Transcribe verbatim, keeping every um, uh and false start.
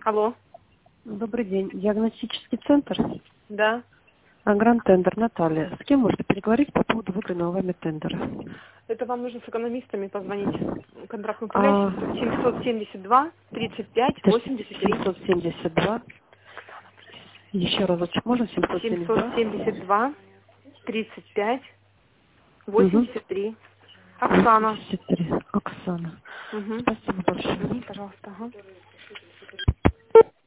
Алло. Добрый день. Диагностический центр? Да. Гранд Тендер, Наталья. С кем можно переговорить по поводу выигранного вами тендера? Это вам нужно с экономистами позвонить. Контрактный А... управляющий семьсот семьдесят два тридцать пять восемьдесят три. семьсот семьдесят два. Еще разочек можно? семьсот семьдесят два. семьсот семьдесят два тридцать пять восемьдесят три. Оксана. восемьдесят три. Оксана. Угу. Спасибо большое. Угу, пожалуйста. Ага.